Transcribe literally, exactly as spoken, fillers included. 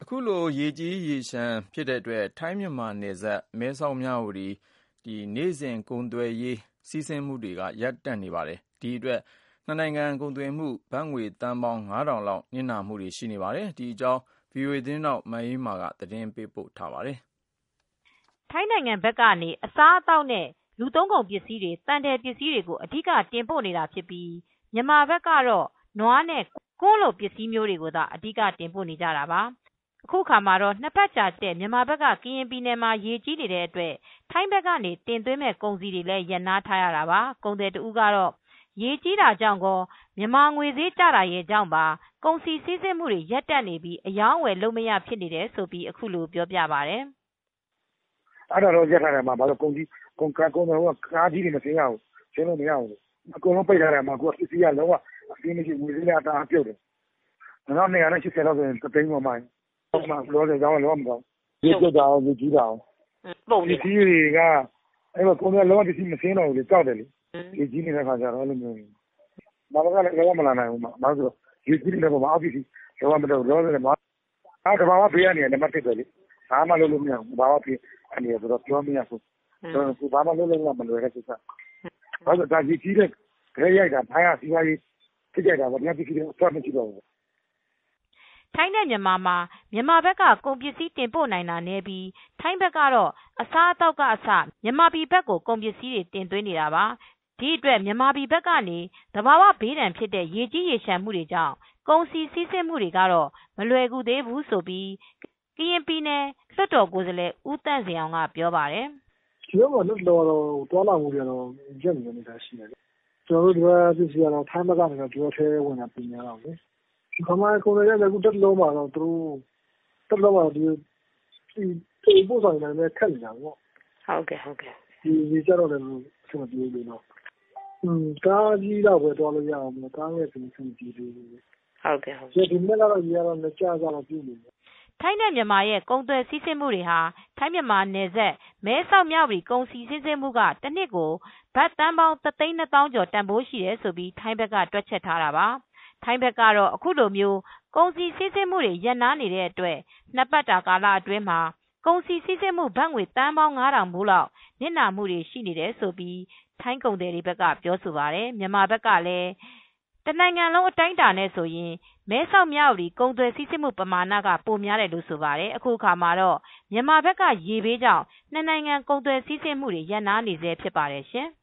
အခုလိုရေကြီးရေလျှံဖြစ်တဲ့အတွက်ထိုင်းမြန်မာနယ်စပ်မဲဆောက်မြဝတီနေ့စဉ်ကုန်သွယ်ရေးစီးဆင်းမှုတွေကရပ်တန့်နေပါတယ်။ဒီအတွက်နှစ်နိုင်ငံကုန်သွယ်မှုဘတ်ငွေသန်းပေါင်းငါးထောင်လောက်နစ်နာမှုတွေရှိနေပါတယ်။ဒီအကြောင်းဗွီအိုအေသတင်းထောက်မအေးအေးမာကသတင်းပေးပို့ထားပါတယ်။ထိုင်းနိုင်ငံဘက်ကနေအစားအသောက်နဲ့လူသုံးကုန်ပစ္စည်းတွေတန်တယ်ပစ္စည်းတွေကိုအဓိကတင်ပို့နေတာဖြစ်ပြီးမြန်မာဘက်ကတော့နွားနဲ့ကွမ်းလိုပစ္စည်းမျိုးတွေကိုသာအဓိကတင်ပို့နေကြတာပါ။အခုအခါမှာတော့နှစ်ပတ်ကြာတဲ့မြန်မာဘက်ကကရင်ပြည်နယ်မှာရေကြီးနေတဲ့အတွက်ထိုင်းဘက်ကနေတင်သွင်းမဲ့ကုန်စည်တွေလည်းရပ်နားထားရတာပါ။ကုန်သည်တဦးကတော့ရေကြီးတာကြောင့်ကောမြန်မာငွေဈေးကျတာရဲ့ကြောင့်ပါကုန်စည်စီးဆင်းမှုတွေရပ်တန့်နေပြီးအယောင်းအဝယ်လုပ်မရဖြစ်နေတယ်ဆိုပြီးအခုလိုပြောပြပါတယ်။အဲ့ဒါတော့ရပ်ထားတယ်မှာဘာလို့ကုန်ကြီးကုန်ကားကုန်တော့ကားကြီးတွေမသိရဘူးရှင်းလို့မရဘူးအကုန်လုံးပိတ်ထားတယ်မှာကိုကပစ္စည်းကလုံးဝအပြင်းမရှိငွေဈေးလည်းအတားပြုတ်တယ်။နောက်နေရာနဲ့ရှစ်ဆယ်လောက်ဆိုရင်တသိန်းပေါ်မှာပုံမှန်လောဆယ်ကြောင်းလုံးဝမကောင်းဒီပြုတ်တာအောင်ဒီကြီးတာအောင်ပုံဒီကြီးတွေကအဲ့တော့ကုန်တယ်လုံးဝပစ္စည်းမစင်းတော့ဘူးလေကြောက်တယ်လေဒီကြီးနေတဲ့ခါကျတော့အဲ့လိုမျိုးဘာလို့ကလည်းလုံးဝမလာနိုင်ဘူးမှာဘာလို့ဆိုဒီကြီးနေတဲ့ပုံမှာအောက်ပစ္စည်းလုံးဝမတော့လောဆယ်မှာအားတဘာဝဖေးရနေတယ်မှတ်တယ်လေဘာမှလုပ်လို့မရဘူးဘာမှဖေးအနေနဲ့ဆိုတော့ပြောမရဘူးဆိုတော့ဘာမှလုပ်လို့မလွယ်တဲ့ကိစ္စဘာလို့ဒါကြီးကြီးတဲ့ခဲရိုက်တာဖိုင်ရစီပါကြီးဖြစ်ကြတာဗောတရားပစ္စည်းတွေအထွက်မရှိတော့ဘူးထိုင်းနဲ့မြန်မာမှာမြန်မာဘက်ကကုန်ပစ္စည်းတင်ပို့နိုင်တာနည်းပြီးထိုင်းဘက်ကတော့အစားအသောက်ကအစမြန်မာပြည်ဘက်ကိုကုန်ပစ္စည်းတွေတင်သွင်းနေတာပါဒီအတွက်မြန်မာပြည်ဘက်ကနေသဘာဝဘေးဒဏ်ဖြစ်တဲ့ရေကြီးရေလျှံမှုတွေကြောင့်ကုန်စည်စီးဆင်းမှုတွေကတော့မလွယ်ကူသေးဘူးဆိုပြီးကရင်ပြည်နယ်လွှတ်တော်ကိုယ်စားလှယ်ဦးသန့်စင်အောင်ကပြောပါတယ်။ဒီမှာလွှတ်တော်တော့တွာလာမှုတွေတော့ကြက်နေနေတာရှိတယ်။ကျွန်တော်တို့ကပြည်စီကတော့ထိုင်းဘက်ကနေတော့ပြောထဲဝင်တာပြင်ရအောင်လေ။ခမိုင်းကိုလည်းလည်းအခုတက်လုံးမှာတော့သူတက်လုံးမှာဒီဒီပို့ဆောင်နေတယ်ခက်နေတာပေါ့။ဟုတ်ကဲ့ဟုတ်ကဲ့။ဒီဒီကြတော့လည်းဆင်မပြေဘူးနော်။อืมကားကြီးတော့ပဲတွာလို့ရအောင်မကားရဲ့ပြင်ဆင်ပြေဘူး။ဟုတ်ကဲ့ဟုတ်ကဲ့။ဒီနေ့ကတော့ဒီကတော့မကြကြတော့ပြုနေတယ်ထိုင်းနဲ့မြန်မာရဲ့ကုန်သွယ်စီးဆင်းမှုတွေဟာထိုင်းမြန်မာနယ်စပ်မဲဆောက်မြဝတီကုန်စည်စီးဆင်းမှုကတစ်နှစ်ကိုဘတ်သန်းပေါင်းတစ်သိန်းနှစ်သောင်းကျော်တန်ဖိုးရှိတယ်ဆိုပြီးထိုင်းဘက်ကတွက်ချက်ထားတာပါထိုင်းဘက်ကတော့အခုလိုမျိုးကုန်စည်စီးဆင်းမှုတွေရပ်နားနေတဲ့အတွက်နှစ်ပတ်တာကာလအတွင်းမှာကုန်စည်စီးဆင်းမှုဘတ်ငွေသန်းပေါင်းငါးထောင်ဖိုးလောက်နစ်နာမှုတွေရှိနေတယ်ဆိုပြီးထိုင်းကုန်သည်တွေဘက်ကပြောဆိုပါတယ်မြန်မာဘက်ကလည်းတနိုင်ငံလုံးအတိုင်းအတာနဲ့ဆိုရင်မဲဆောက်မြဝတီကုန်သွယ်စီးဆင်းမှုပမာဏကပိုများတယ်လို့ဆိုပါတယ်အခုအခါမှာတော့မြန်မာဘက်ကရေဘေးကြောင့်နှစ်နိုင်ငံကုန်သွယ်စီးဆင်းမှုတွေရပ်နားနေဆဲဖြစ်ပါတယ်ရှင်